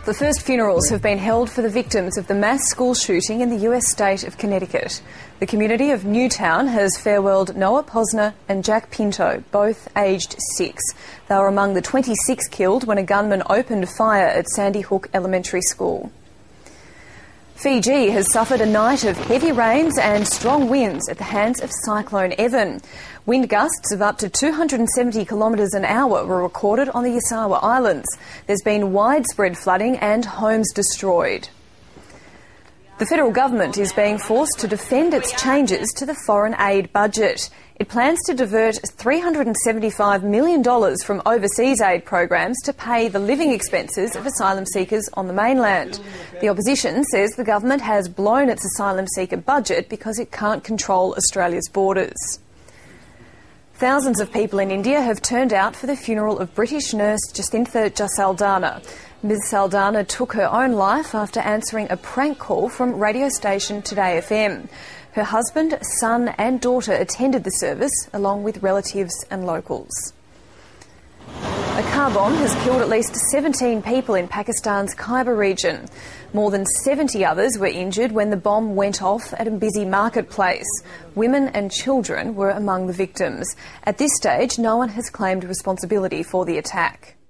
The first funerals have been held for the victims of the mass school shooting in the US state of Connecticut. The community of Newtown has farewelled Noah Posner and Jack Pinto, both aged 6. They were among the 26 killed when a gunman opened fire at Sandy Hook Elementary School. Fiji has suffered a night of heavy rains and strong winds at the hands of Cyclone Evan. Wind gusts of up to 270 kilometres an hour were recorded on the Yasawa Islands. There's been widespread flooding and homes destroyed. The federal government is being forced to defend its changes to the foreign aid budget. It plans to divert $375 million from overseas aid programs to pay the living expenses of asylum seekers on the mainland. The opposition says the government has blown its asylum seeker budget because it can't control Australia's borders. Thousands of people in India have turned out for the funeral of British nurse Jacintha Saldana. Ms Saldana took her own life after answering a prank call from radio station Today FM. Her husband, son and daughter attended the service, along with relatives and locals. A car bomb has killed at least 17 people in Pakistan's Khyber region. More than 70 others were injured when the bomb went off at a busy marketplace. Women and children were among the victims. At this stage, no one has claimed responsibility for the attack.